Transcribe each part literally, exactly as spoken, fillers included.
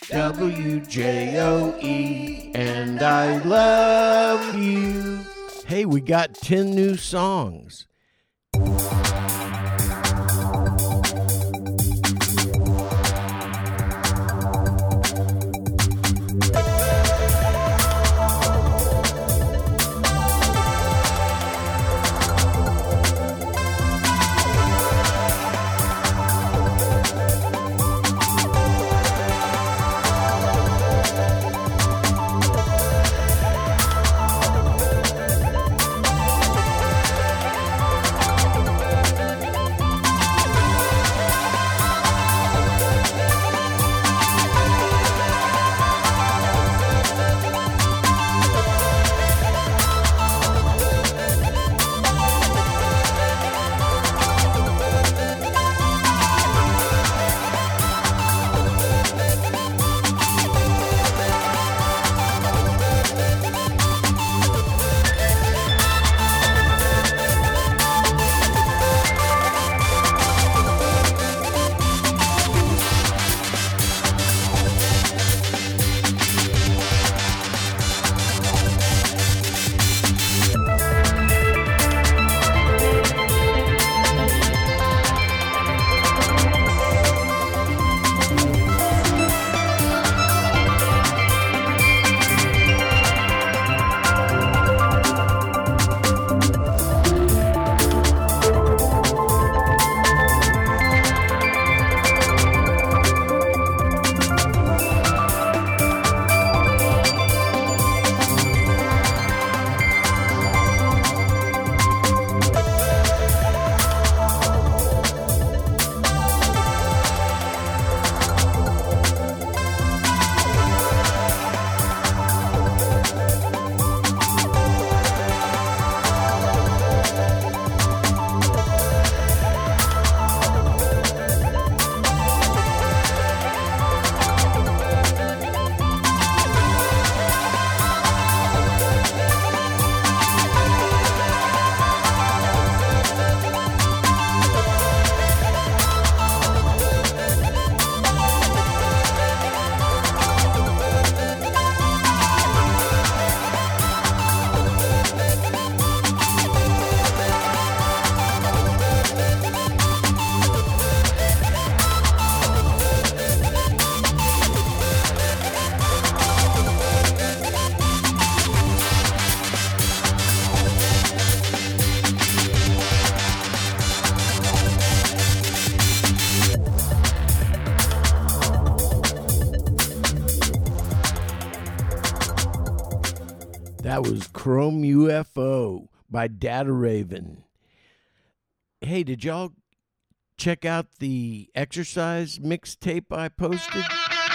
W J O E, and I love you. Hey, we got ten new songs. That was Chrome U F O by Data Raven. Hey, did y'all check out the exercise mixtape I posted?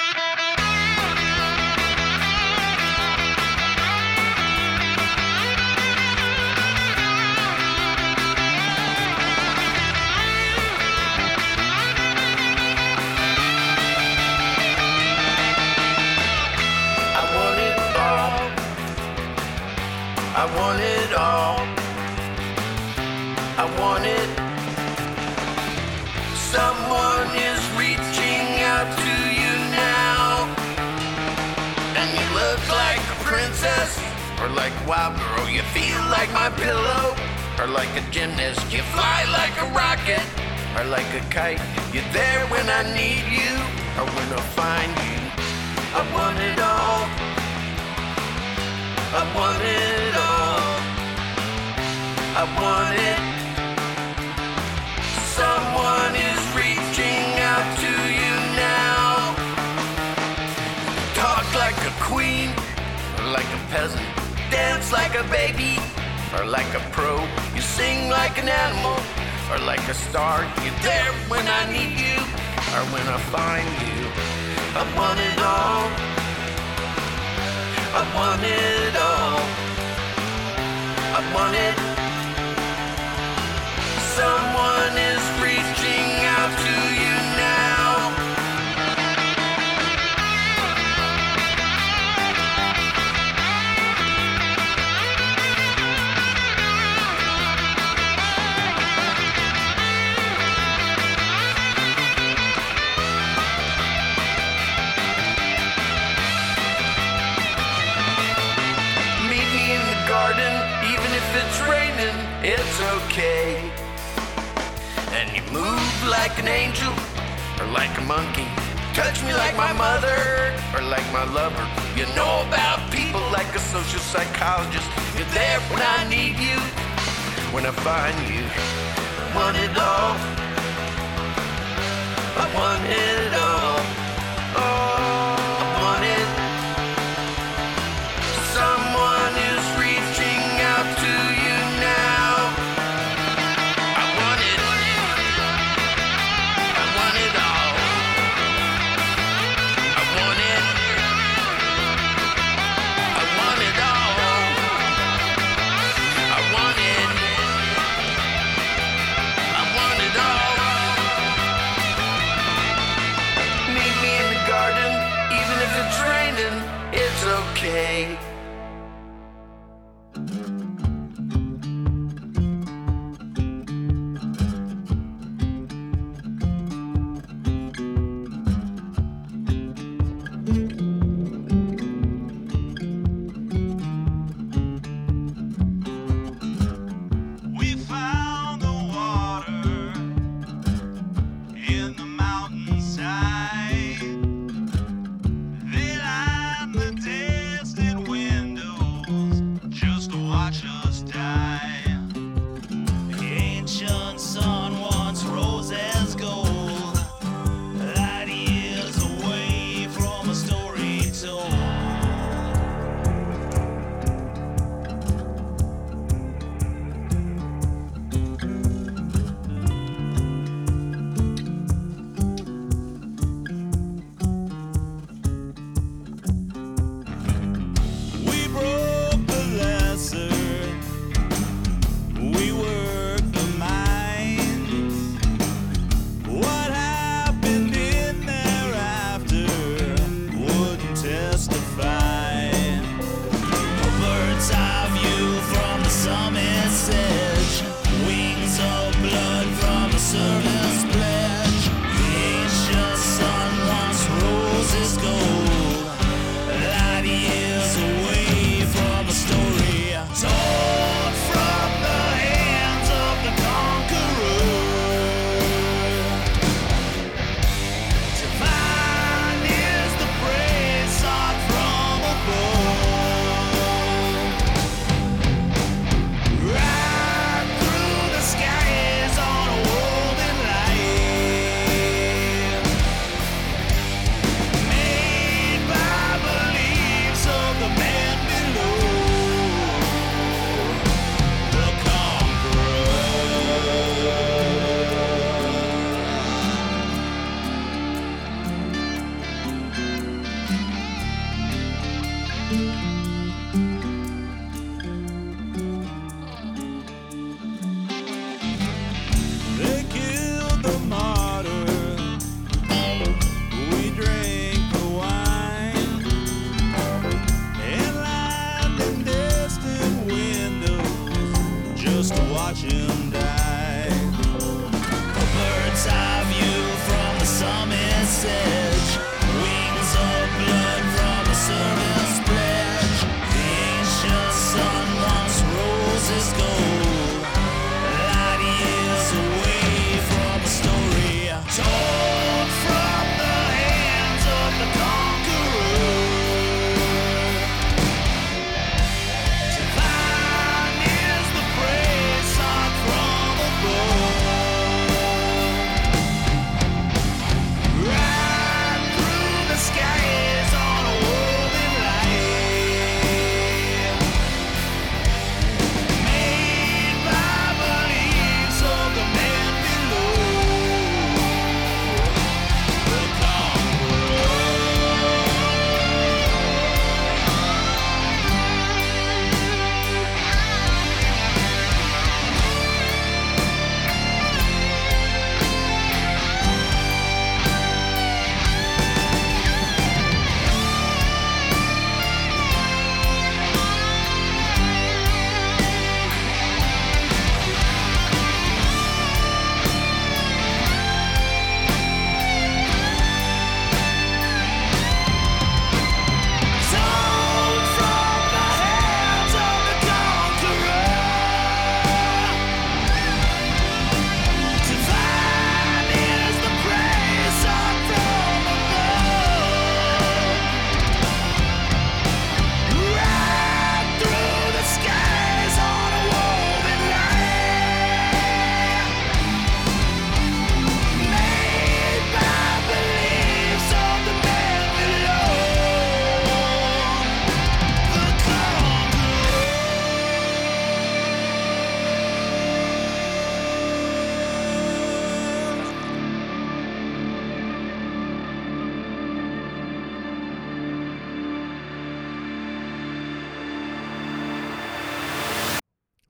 I want it all. I want it. Someone is reaching out to you now, and you look like a princess, or like a wild girl. You feel like my pillow, or like a gymnast. You fly like a rocket, or like a kite. You're there when I need you, or when I find you. I want it all. I want it all. I want it. Someone is reaching out to you now. Talk like a queen, or like a peasant. Dance like a baby, or like a pro. You sing like an animal, or like a star. You're there when I need you, or when I find you. I want it all. I want it all. I want it. Someone is reaching out to you now. it's okay. And you move like an angel or like a monkey. Touch me like my mother or like my lover. You know about people like a social psychologist. You're there when I need you, when I find you. Want it all. I want it all. Oh, I want it. Someone is reaching out to you now. I want it. I want it all. I want it. I want it all. I want it. I want it all.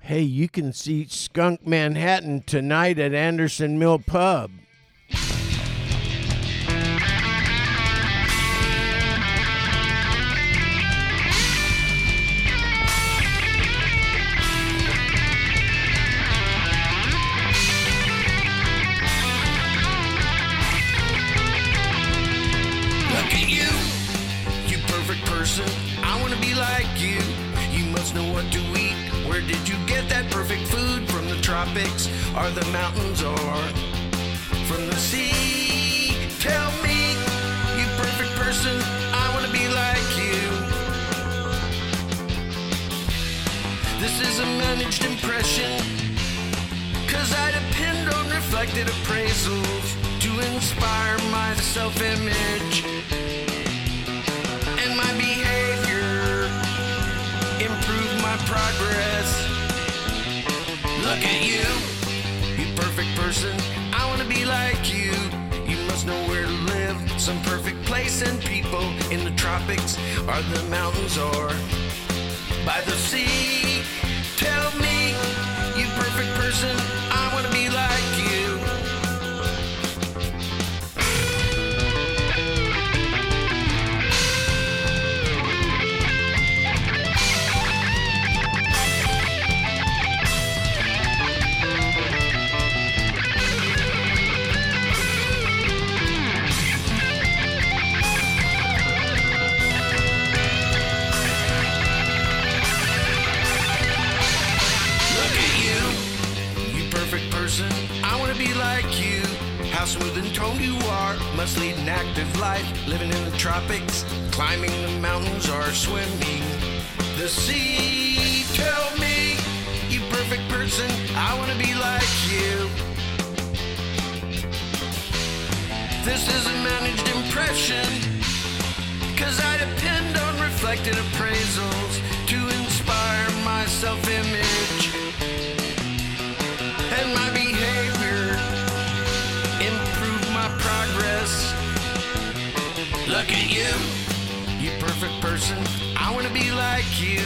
Hey, you can see Skunk Manhattan tonight at Anderson Mill Pub. Look at you, you perfect person. I want to be like you. You must know what to eat. Where did you get that perfect food? From the tropics or the mountains or from the sea? Tell me, you perfect person, I want to be like you. This is a managed impression, cause I depend on reflected appraisals to inspire my self-image and my behavior, improve my progress. Look at you, you perfect person, I want to be like you. You must know where to live, some perfect place and people in the tropics or the mountains or by the sea. Tell me, you perfect person, I want to be like you. I want to be like you. How smooth and toned you are. Must lead an active life, living in the tropics, climbing the mountains or swimming the sea. Tell me, you perfect person, I want to be like you. This is a managed impression, cause I depend on reflected appraisals to inspire my self-image and my behavior, improve my progress. Look at you, you perfect person, I want to be like you.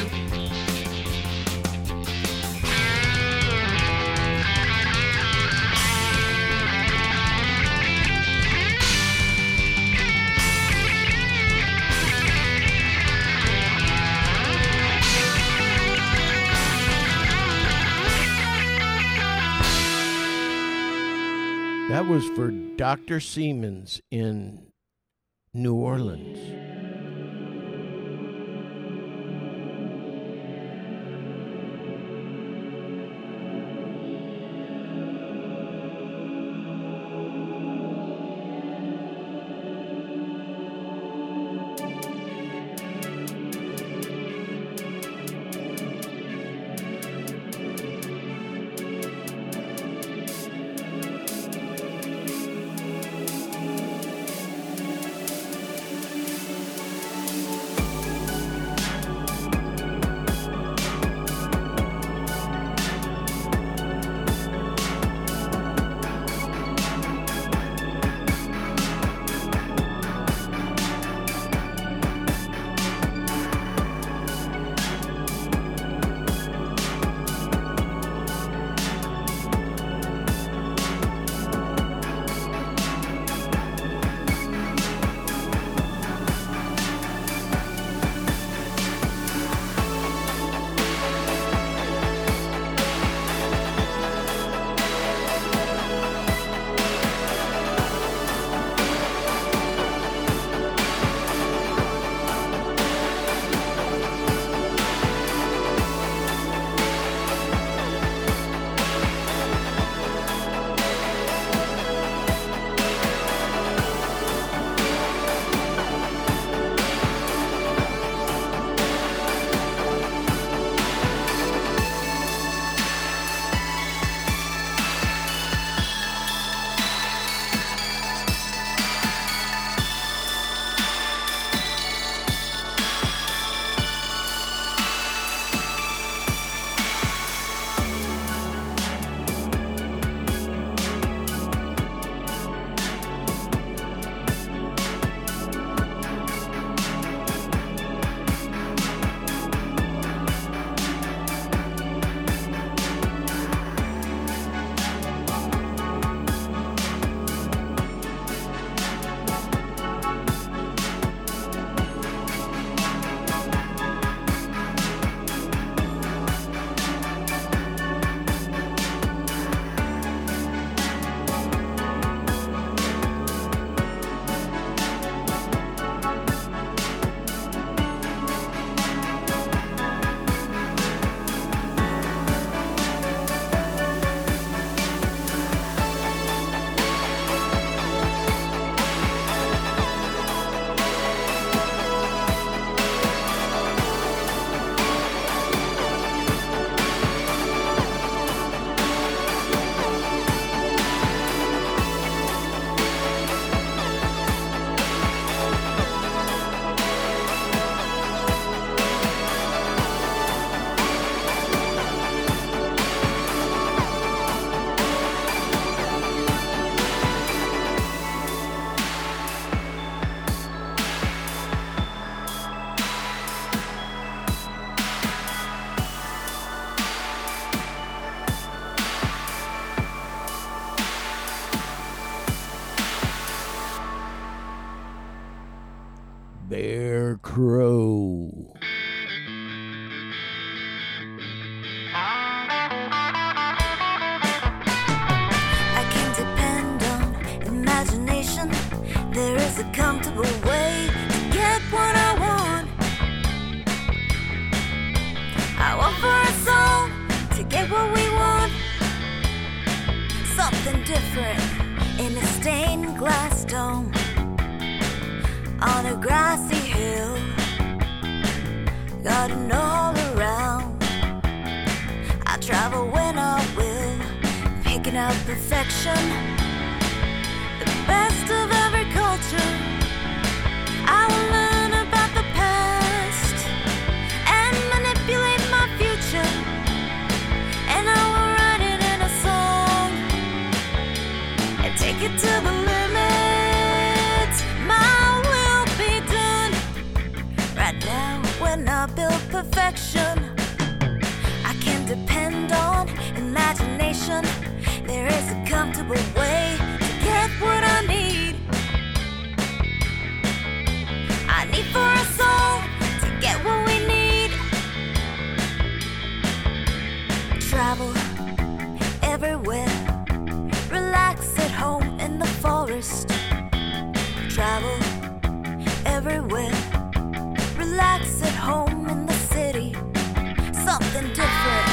That was for Doctor Siemens in New Orleans. Bear Crow. I can depend on imagination. There is a comfortable way to get what I want. I want for us all to get what we want. Something different in a stained glass dome on a grassy hill, garden all around. I travel when I will, picking out perfection, the best of every culture. I will learn about the past and manipulate my future, and I will write it in a song and take it to the limits. My will be done. Right now, when I build perfection, I can depend on imagination. There is a comfortable way to get what I need. I need for us all to get what we need. Travel everywhere, relax at home in the forest. Travel everywhere, relax at home in the city. Something different.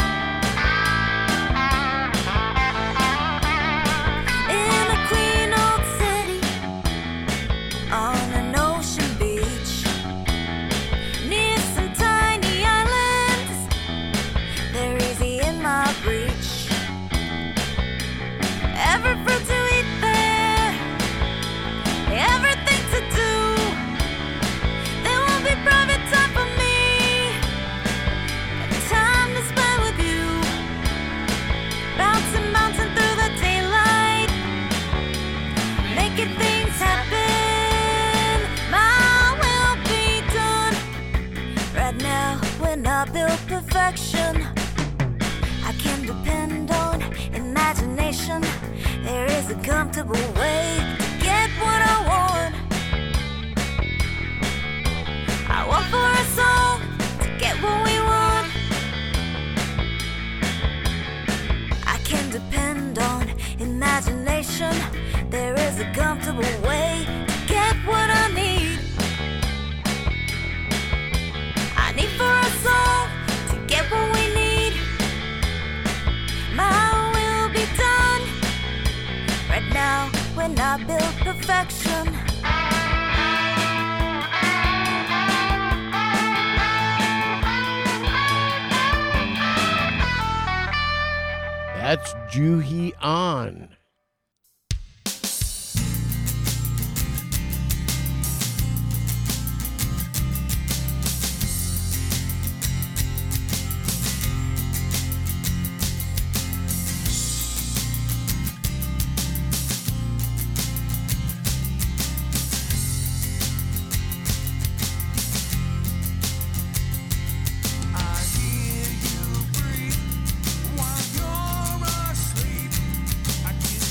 In a clean old city, on an ocean beach, near some tiny islands, they're easy in my reach. Every fruit to eat there, everything to do. There won't be private time for me, and time to spend with you. Bouncing, bouncing through the daylight, making things happen. My will be done. Right now, when I build perfection, I can depend on imagination. There is a comfortable way to get what I want. I want for us all to get what we want. I can depend on imagination. There is a comfortable way to get what I need. I need for us all to get what we need. My will be done. Right now, when I build perfection. That's Juhi An. I hear you breathe while you're asleep. I can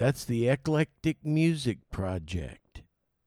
That's the Eclectic Music Project.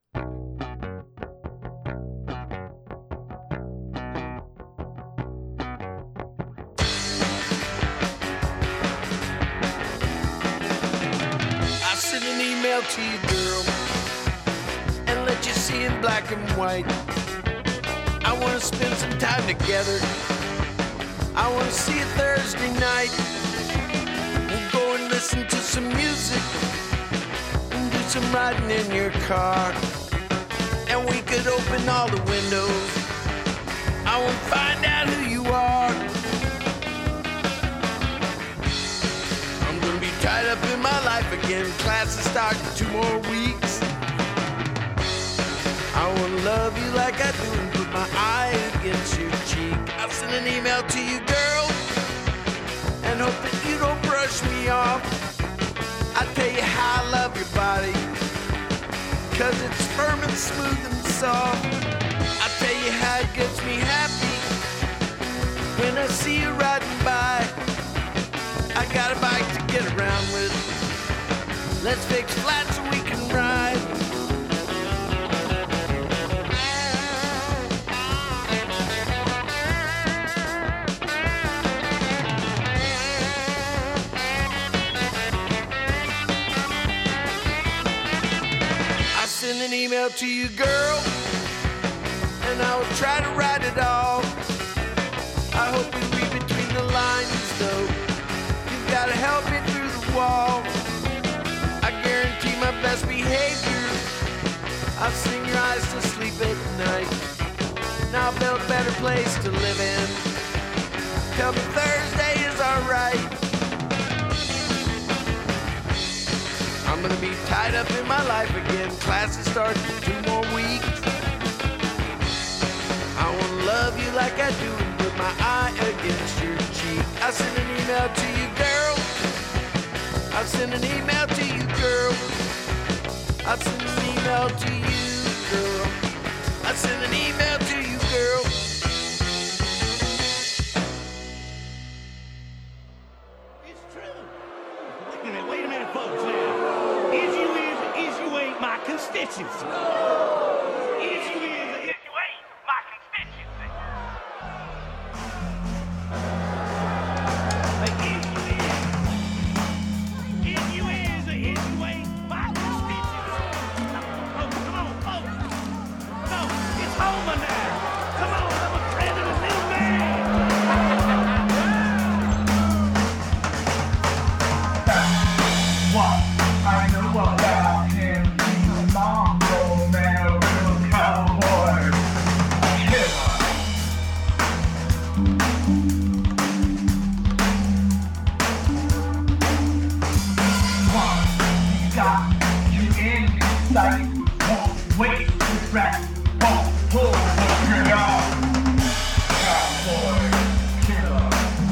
I sent an email to you, girl, and let you see in black and white. I want to spend some time together. I want to see you Thursday night. We'll go and listen to some music and do some riding in your car. And we could open all the windows. I want to find out who you are. I'm gonna be tied up in my life again. Classes start in two more weeks. I wanna love you like I do and put my eye against your cheek. I'll send an email to you, girl, and hope that you don't brush me off. I tell you how I love your body, cause it's firm and smooth and soft. I tell you how it gets me happy when I see you riding by. I got a bike to get around with. Let's fix flat so we can ride. I send an email to you, girl, and I will try to write it all. I hope we read between the lines, though. You've got to help me through the wall. I guarantee my best behavior. I'll sing your eyes to sleep at night. And I'll build a better place to live in. Tell me Thursday is alright. I'm gonna be tied up in my life again. Classes start in two more weeks. I wanna love you like I do and put my eye against your cheek. I send an email to you, girl. I send an email to you, girl. I send an email to you, girl. I send an email to you, girl. It's true. Wait a minute, wait a minute, folks. Now, is you is, is you ain't my constituency. Is you is, is you ain't my constituency. Like, is you is, is you is, is you ain't my constituency. Oh, come on, folks. No, it's Homer now. Come on, I'm a friend of the little man. What I know about him, he's a mongrel man, a real cowboy killer. What he got you in his sight, won't wait to crack, won't pull the trigger. Cowboy killer.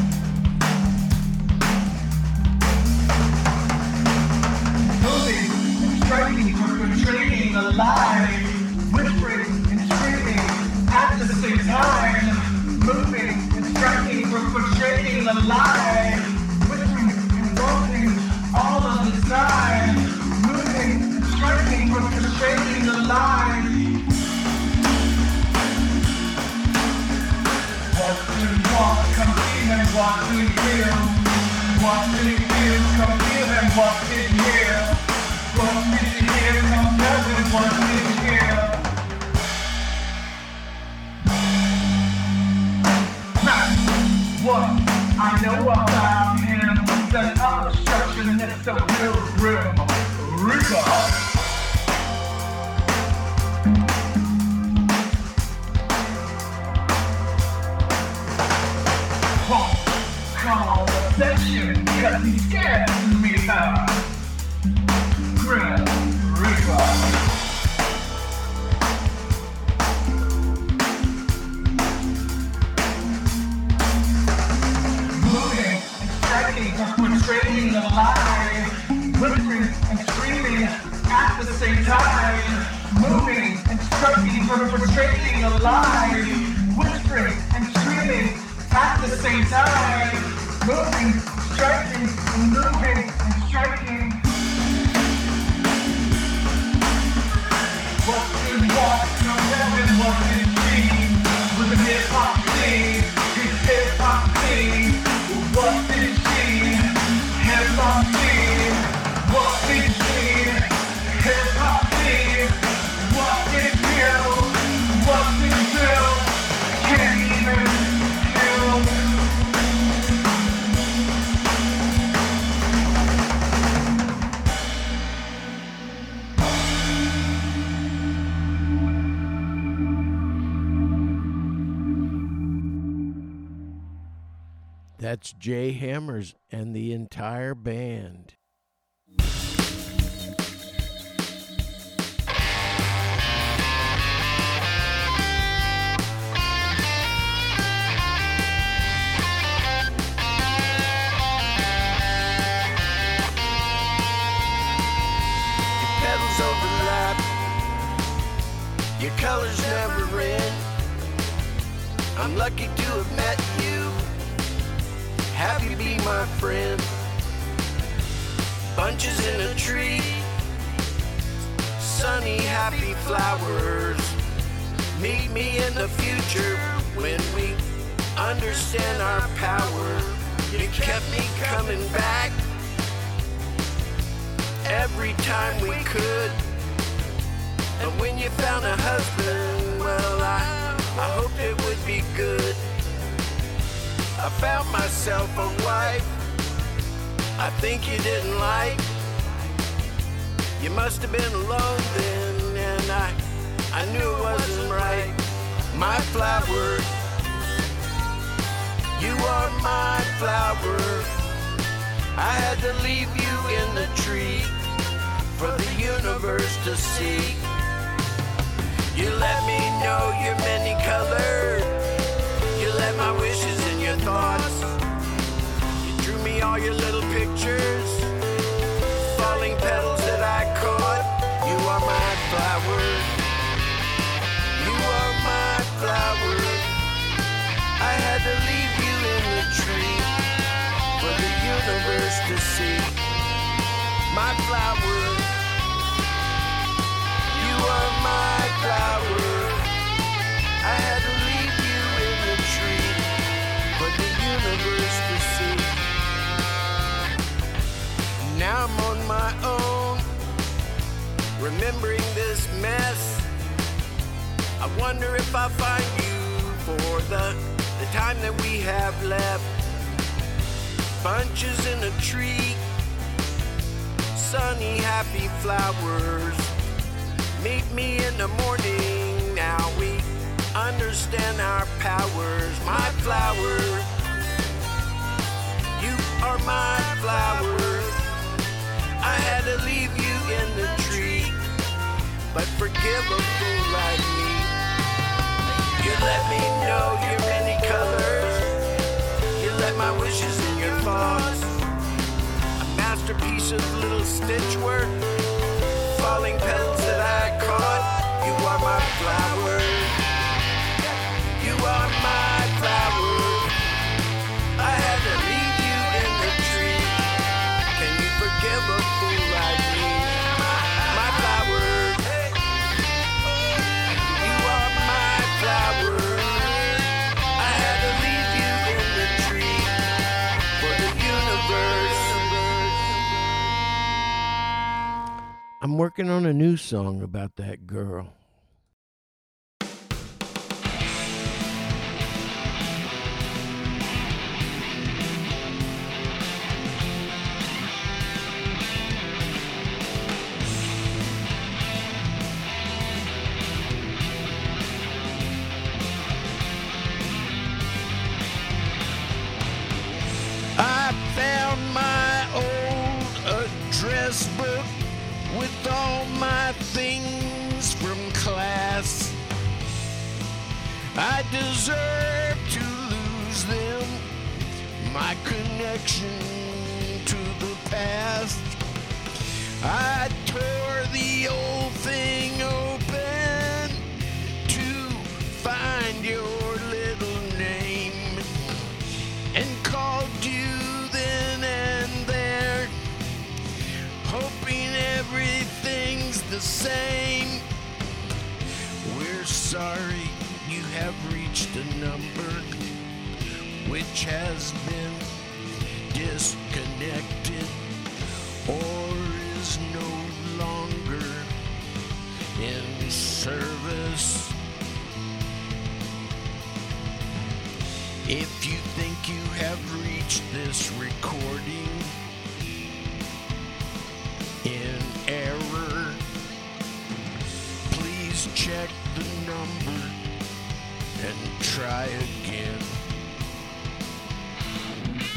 Moving and striking for portraying a lie, whispering and screaming at the same time. Moving and striking for portraying a lie, whispering and wanting all of the time. Moving and striking for portraying a lie. Walk to walk, come in and walk to you. Walk to you, come in and walk in here. Walk in here, come down and walk in here. That's what I know about him. That obstructionist, a real grim reaper. Call attention, cause he scares me now. Grim Reaper. Moving and striking, portraying a lie. Whispering and screaming at the same time. Moving and striking, portraying a lie. Whispering and screaming at the same time, moving, striking, and moving, and striking. That's Jay Hammers and the entire band. Overlap, your colors never end. I'm lucky to have met you, have you be my friend. Bunches in a tree, sunny, happy flowers. Meet me in the future when we understand our power. You kept me coming back every time we could. And when you found a husband, well, I, I hoped it would be good. I found myself a wife I think you didn't like. You must have been alone then, and I, I knew it wasn't right. My flower, you are my flower. I had to leave you in the tree for the universe to see. You let me know you're many colored. You let my wishes in your thoughts. You drew me all your little pictures, falling petals that I caught. You are my flower. You are my flower. I had to leave you in the tree for the universe to see. My flower, you are my flower. I had to leave you in the tree for the universe to see. Now I'm on my own, remembering this mess. I wonder if I'll find you for the, the time that we have left. Bunches in a tree, sunny, happy flowers. Meet me in the morning, now we understand our powers. My flower, you are my flower. I had to leave you in the tree, but forgive a fool like me. You let me know your many colors. You let my wishes in your thoughts. A masterpiece of little stitch work, falling petals that I caught. You are my flower. You are my flower. I had to leave you in the tree. Can you forgive a fool like me? My flower. You are my flower. I had to leave you in the tree for the universe. I'm working on a new song about that girl. I found my old address book with all my things from class. I deserve to lose them, my connection to the past. I tore the old thing open to find your little name and called you then and there, hoping everything's the same. We're sorry you have reached a number which has been disconnected or is no longer in service. If you think you have reached this recording in error, please check the number and try again.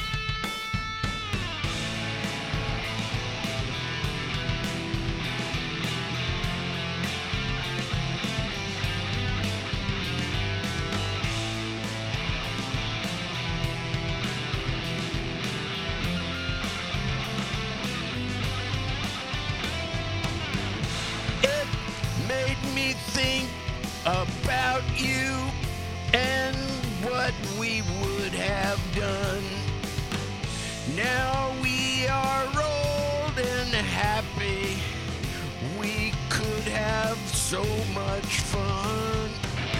done. Now we are old and happy. We could have so much fun.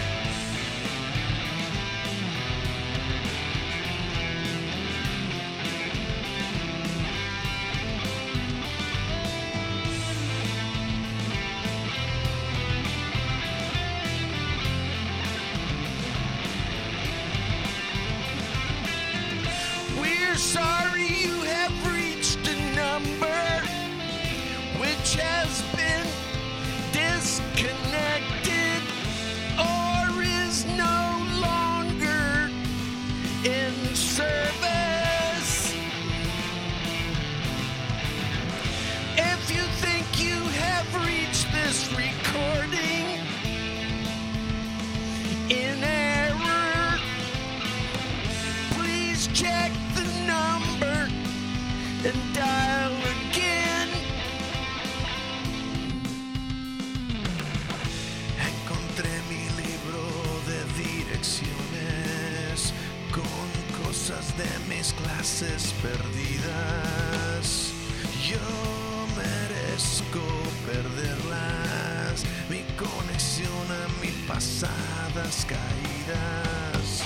We're sorry you have reached a number which has been disconnected or is no longer in service. If you think you have reached this recording in error, please check the number and dial again. Encontré mi libro de direcciones con cosas de mis clases perdidas. Yo merezco perderlas, mi conexión a mis pasadas caídas.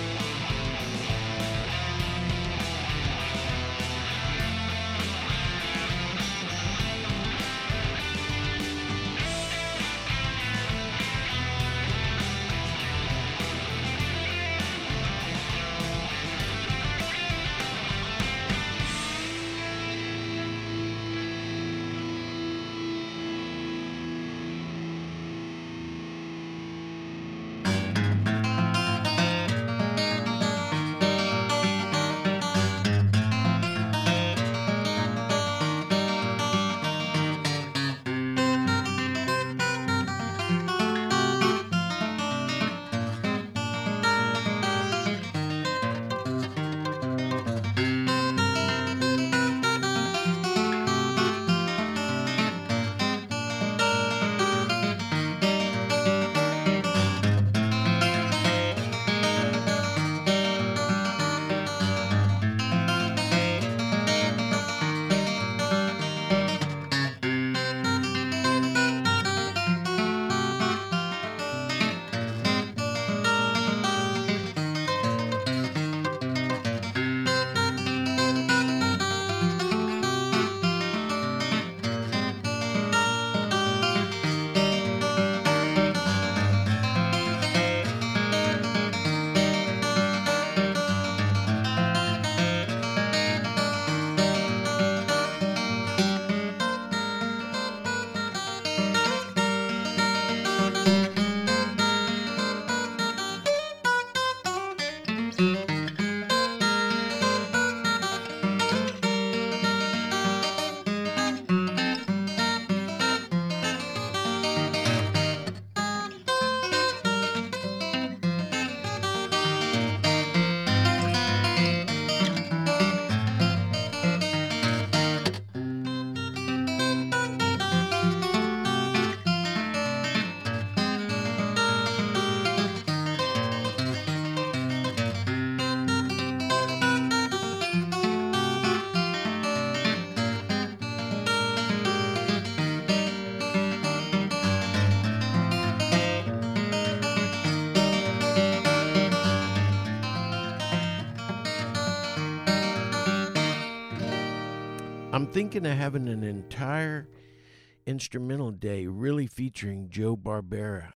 I'm thinking of having an entire instrumental day really featuring Joe Barbera.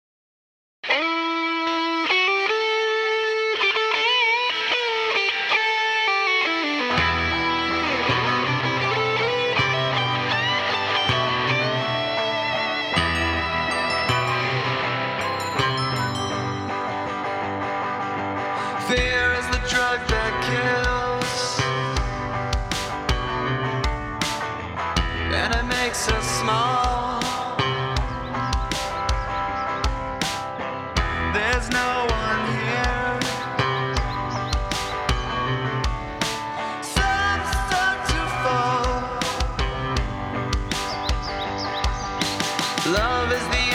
Fear is the drug that kills, and it makes us small. There's no one here. Some start to fall. Love is the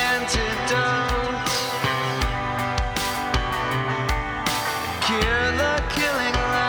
antidote. Cure the killing light.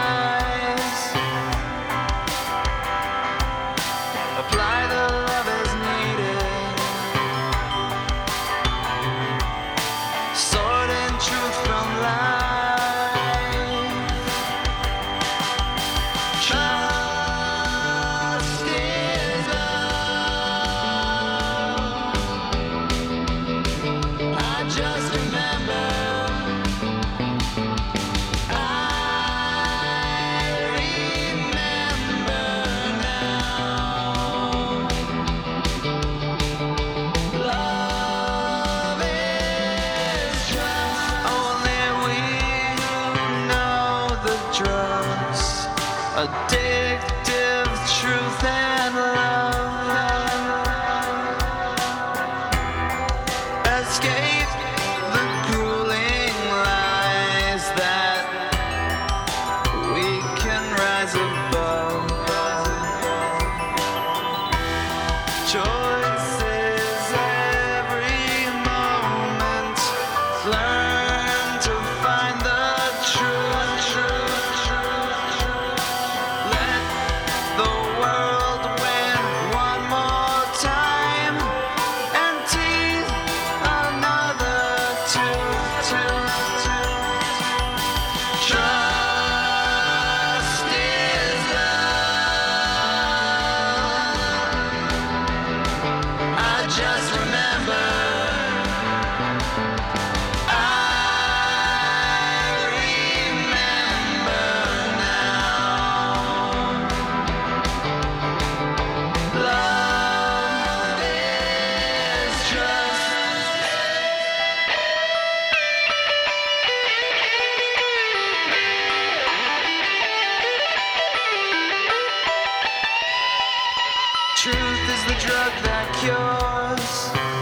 Truth is the drug that cures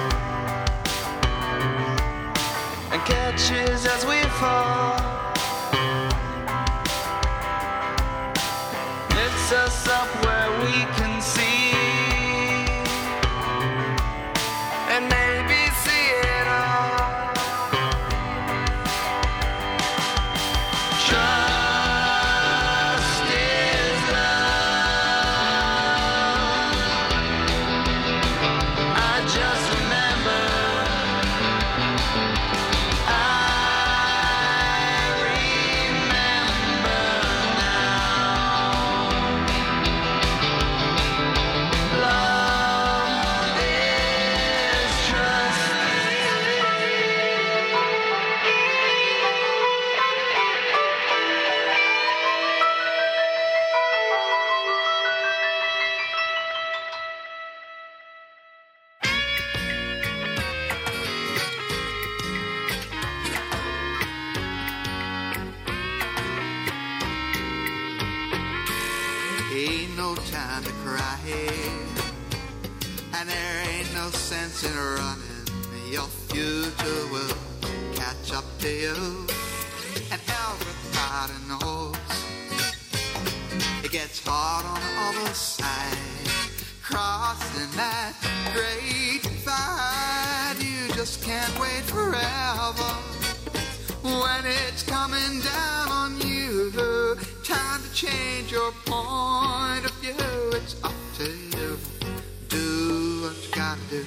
and catches as we fall. Lifts us up where we can see and maybe see it all. Trust is love. I just remember, I remember now. Love is trust. Ain't no time to cry, and there ain't no sense in running. Your future will catch up to you, and everybody knows it gets hard on the other side. Crossing that great divide, you just can't wait forever. When it's coming down on you, time to change your point of view. It's up to you. Do what you gotta do.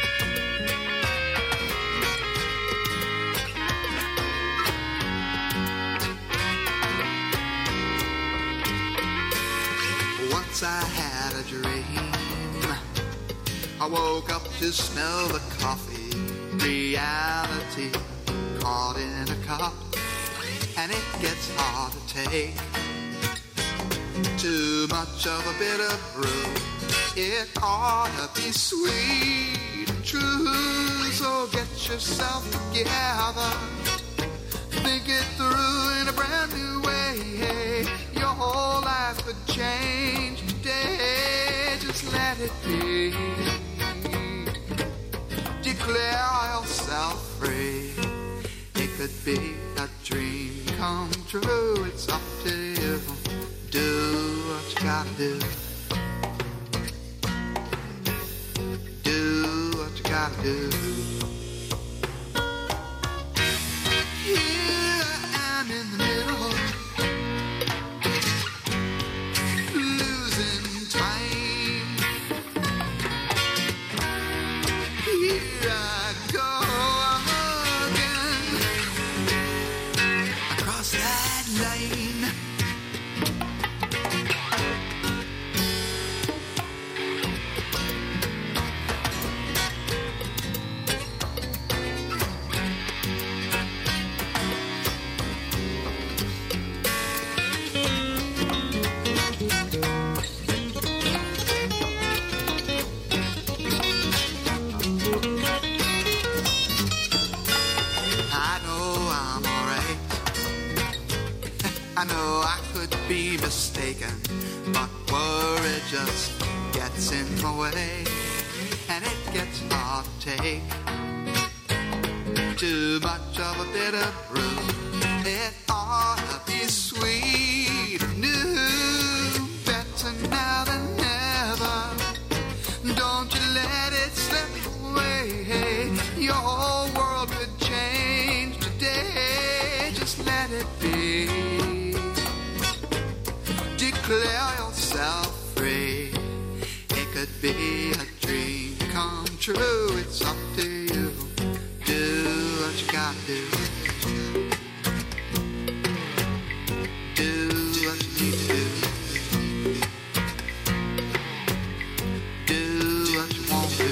Once I had a dream. I woke up to smell the coffee. Reality caught in a cup, and it gets hard to take. Too much of a bitter brew, it ought to be sweet and true. So get yourself together, think it through in a brand new way. Your whole life could change today. Just let it be. Declare yourself free. It could be a dream come true. It's up to you. Do what you gotta do. Do what you gotta do. Here I am in the middle, losing time. Here I go again, across that lane. I know I could be mistaken, but worry just gets in my way, and it gets hard to take. Too much of a bitter brew, it ought to be sweet and new, better now than never. Don't you let it slip away, your whole world could change today. Just let it be. Declare yourself free. It could be a dream come true. It's up to you. Do what you gotta do. Do what you need to do. Do what you want to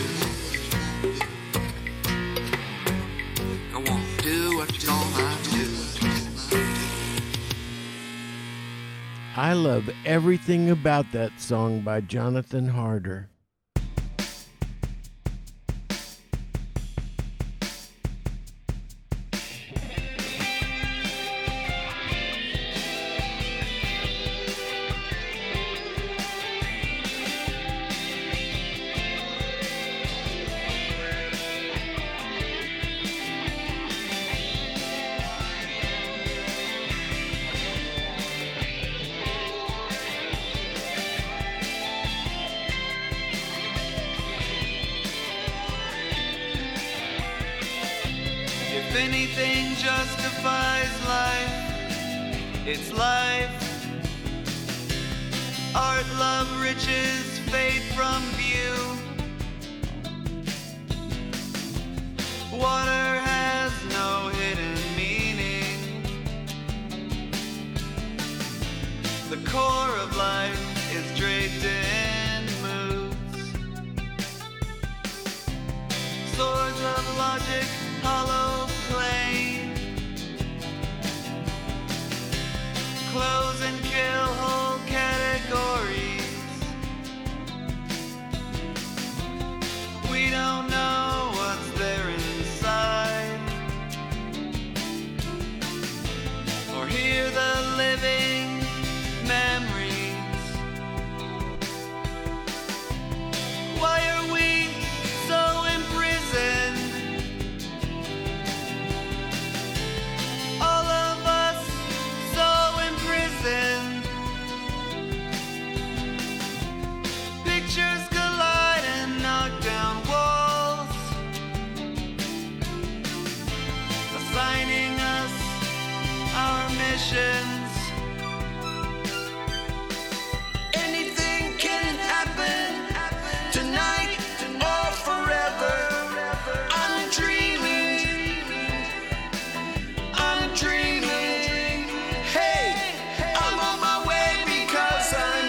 do. Go on, do what you're gonna do. I love everything about that song by Jonathan Harder. If anything justifies life, it's life. Art, love, riches, fade from view. Water has no hidden meaning. The core of life is draped in moods. Swords of logic, hollow plane. Close and kill whole categories. We don't know what's there inside, or hear the living memories. Why are we so imprisoned? All of us so imprisoned. Pictures collide and knock down walls, assigning us our missions. Anything can happen tonight or forever. I'm dreaming. I'm dreaming. Hey, I'm on my way because I'm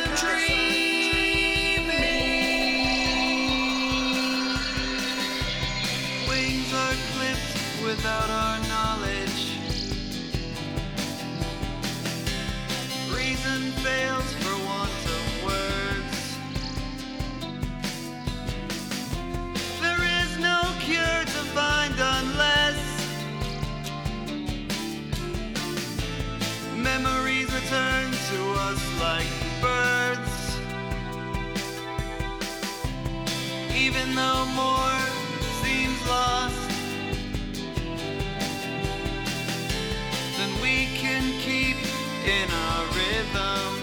dreaming. Wings are clipped without our knowledge. Reason fails for want of words. There is no cure to find unless memories return to us like birds. Even though more seems lost, then we can keep in our rhythms.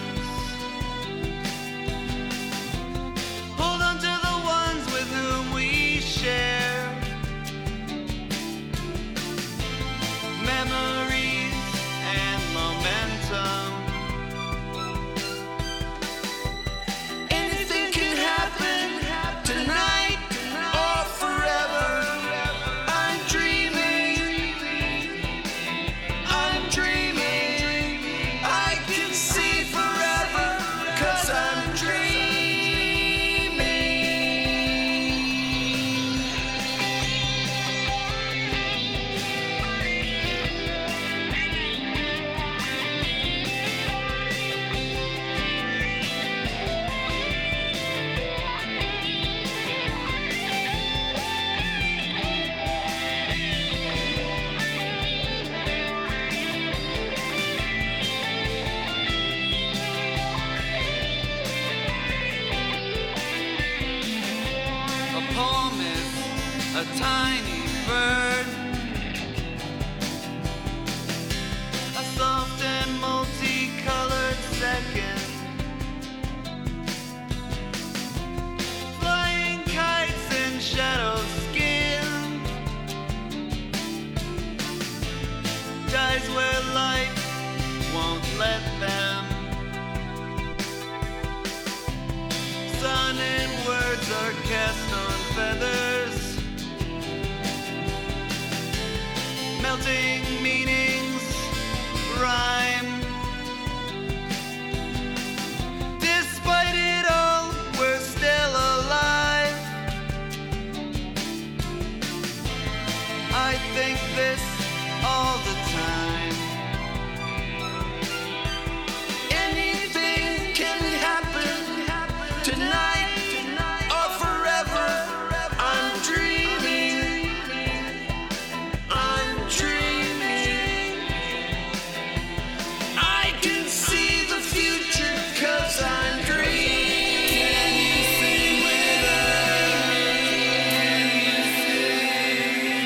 Hold on to the ones with whom we share memories and momentum. Anything can happen tonight or forever. I'm dreaming. I'm dreaming. I can see forever 'cause I'm dreaming. A poem is a tiny bird, a soft and multicolored second, flying kites in shadow skin, dies where light won't let them. Sun and words are cast on feathers, melting meanings rhyme. Despite it all, we're still alive. I think this all the time. Anything can happen tonight or forever. I'm dreaming. I'm dreaming. I can see the future 'cause I'm dreaming. Can you sing with us? Can you sing?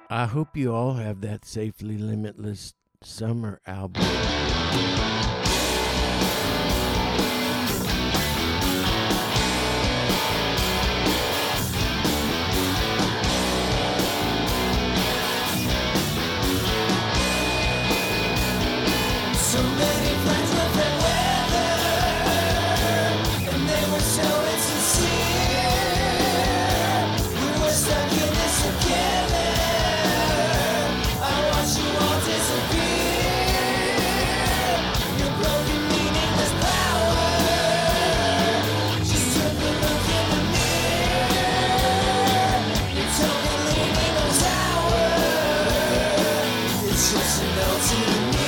I hope you all have that Safely Limitless summer album. So many plans with the weather, and they were so insincere. We were stuck in this together. I watched you all disappear. Your broken, meaningless power just took a look in the mirror. You're totally leaning on tower. It's just a note to the mirror.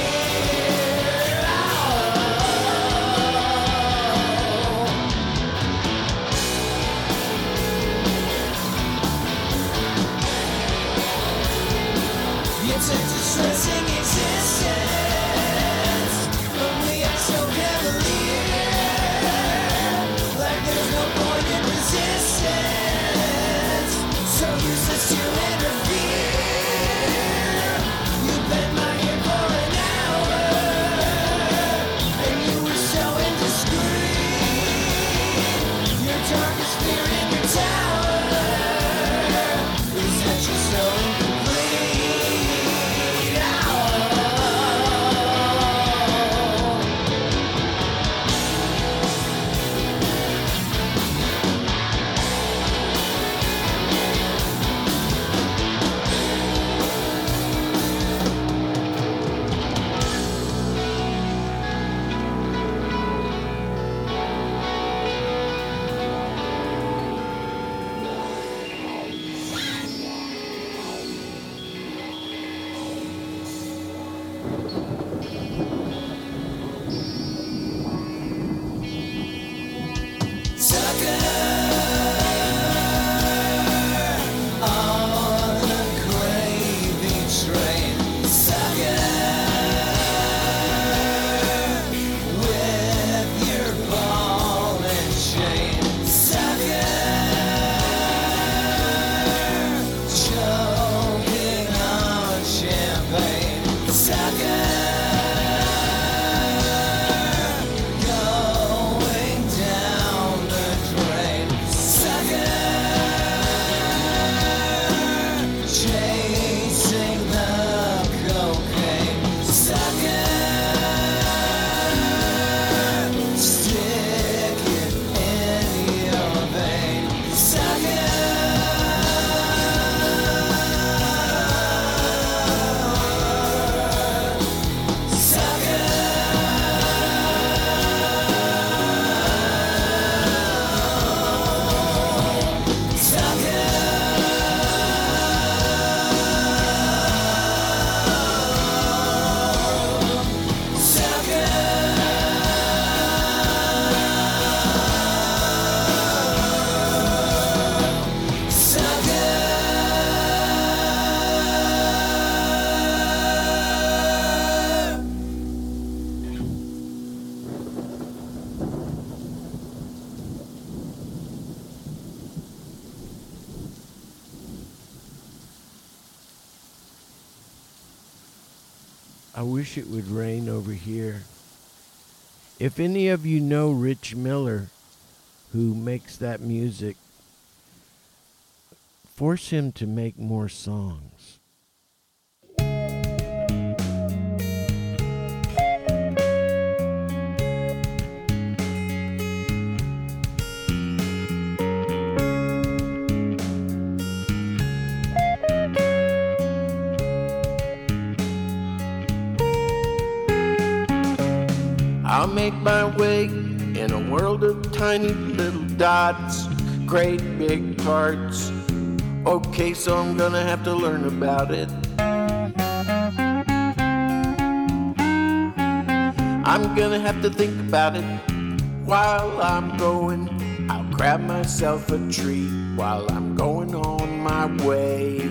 It's a distressing existence, but we are so cavalier, like there's no point in resistance, so useless to interfere. You bent my ear for an hour, and you were so indiscreet. Your darkest fear in your tower is that you're so incomplete. I wish it would rain over here. If any of you know Rich Miller, who makes that music, force him to make more songs. I'll make my way in a world of tiny little dots, great big parts. Okay, so I'm gonna have to learn about it. I'm gonna have to think about it while I'm going. I'll grab myself a treat while I'm going on my way.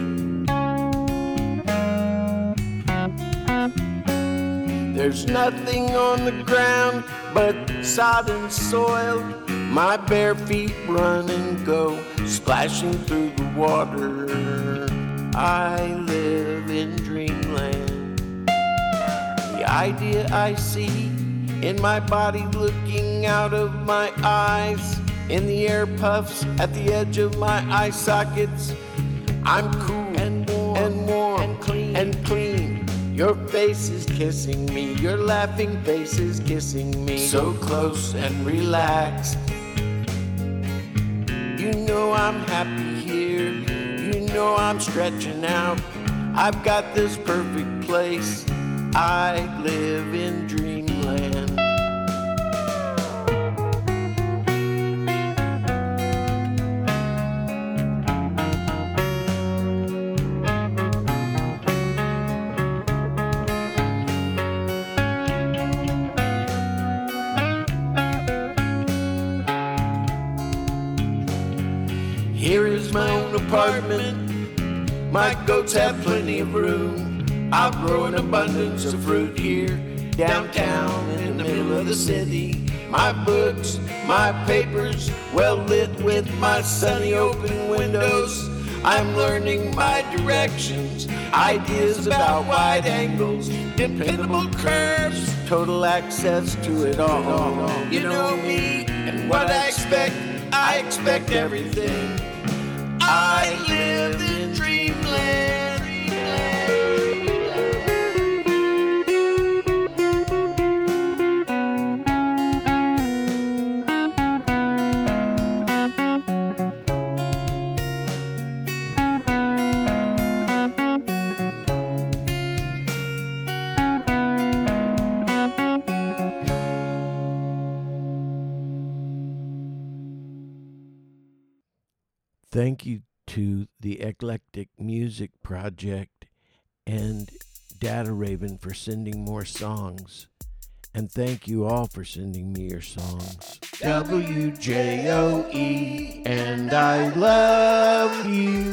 There's nothing on the ground but sodden soil. My bare feet run and go, splashing through the water. I live in dreamland. The idea I see in my body looking out of my eyes, in the air puffs at the edge of my eye sockets. I'm cool and warm and, warm and clean and clean. Your face is kissing me, your laughing face is kissing me. So close and relaxed. You know I'm happy here, you know I'm stretching out. I've got this perfect place, I live in dreamland. Here is my own apartment. My goats have plenty of room. I'll grow an abundance of fruit here, downtown in the middle of the city. My books, my papers, well lit with my sunny open windows. I'm learning my directions, ideas about wide angles, dependable curves, total access to it all. You know me and what I expect, I expect everything. I live in dreamland. Thank you to the Eclectic Music Project and Data Raven for sending more songs. And thank you all for sending me your songs. W J O E, and I love you.